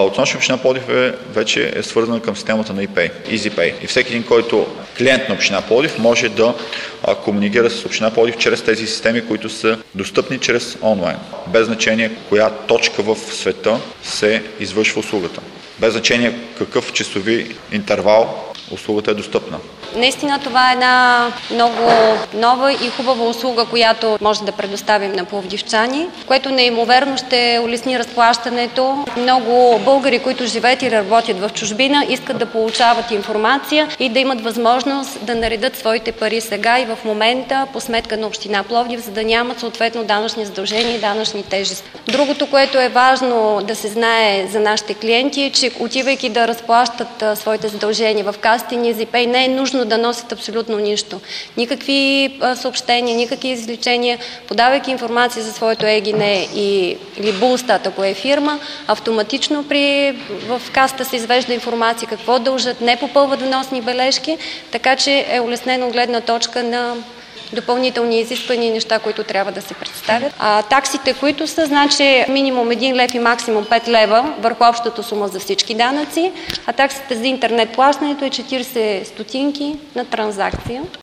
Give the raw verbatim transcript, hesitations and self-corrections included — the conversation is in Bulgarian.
Столична община Пловдив е, вече е свързана към системата на ePay, EasyPay. И всеки един, който клиент на община Пловдив, може да а, комуникира с община Пловдив чрез тези системи, които са достъпни чрез онлайн. Без значение коя точка в света се извършва услугата. Без значение какъв часови интервал услугата е достъпна. Наистина това е една много нова и хубава услуга, която може да предоставим на пловдивчани, което неимоверно ще улесни разплащането. Много българи, които живеят и работят в чужбина, искат да получават информация и да имат възможност да наредят своите пари сега и в момента по сметка на община Пловдив, за да нямат съответно данъчни задължения и данъчни тежести. Другото, което е важно да се знае за нашите клиенти, е, че отивайки да разплащат своите задължения в касите ни EasyPay, не е нужно да носят абсолютно нищо. Никакви а, съобщения, никакви извлечения, подавайки информация за своето ЕГН и, или БУЛСТАТ, ако е фирма, автоматично при, в касата се извежда информация какво дължат, не попълват вносни бележки, така че е улеснено от гледна точка на допълнителни изисквания и неща, които трябва да се представят. А таксите, които са, значи минимум един лев и максимум пет лева върху общата сума за всички данъци, а таксите за интернет плащането е четирийсет стотинки на транзакция.